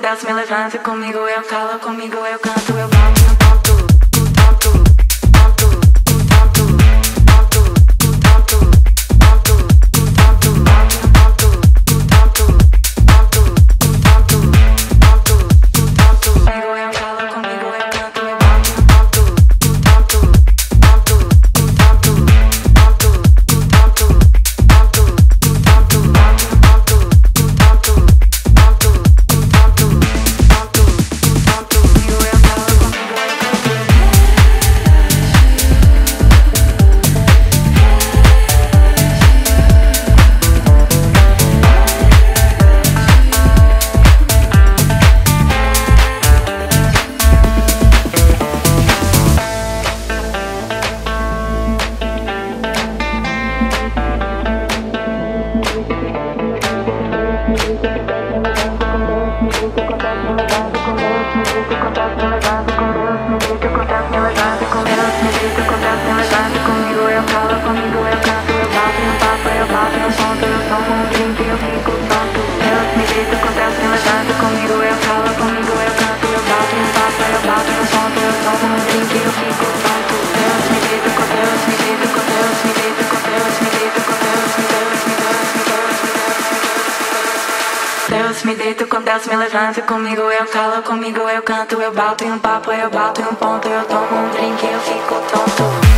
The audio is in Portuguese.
desce, me levanta, comigo eu calo, comigo eu canto, eu bato no ponto. Me deito com Deus, me levanta, comigo eu calo, comigo eu canto, eu bato em um papo, eu bato em um ponto, eu tomo um drink e eu fico tonto.